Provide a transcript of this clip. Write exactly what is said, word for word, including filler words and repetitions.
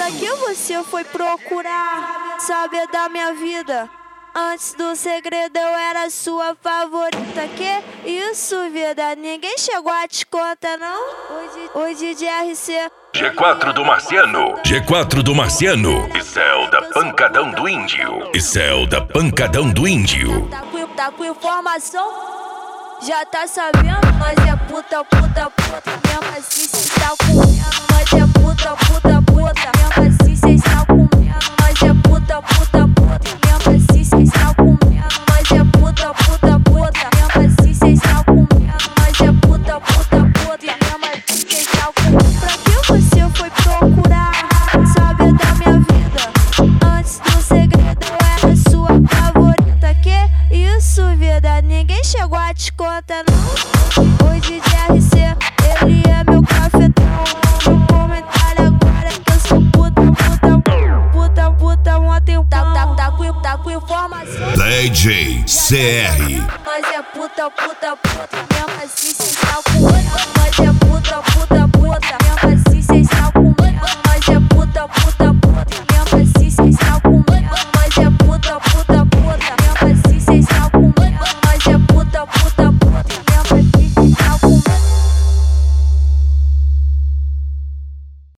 que você foi procurar saber da minha vida? Antes do segredo eu era sua favorita. Que isso, vida? Ninguém chegou a te contar, não? Hoje de R C G quatro do Marciano. G quatro do Marciano. E Zelda Pancadão do Índio. E Zelda Pancadão do Índio. Tá com, tá com informação? Já tá sabendo? Nós é puta, puta, puta. Mesmo assim cês tá comendo. Nós é puta, puta, puta. Mesmo assim cês tá comendo. Nós é puta, puta, puta. Mesmo assim cês tá comendo. Nós é puta, puta, puta. Mesmo assim cês tá comendo. Nós é puta, puta, puta. Mesmo assim cês tá comendo. Pra que você foi procurar saber da minha vida? Antes do segredo eu era sua favorita. Que isso, vida? Ninguém chegou a te contar, não? Hoje de R C, ele é meu cafetão. Meu comentário agora é que eu sou puta, puta, puta, puta, ontem tá, tá, tá, com, tá com informação. D J C R. Nós é puta, puta, puta, mesmo assim cês tá com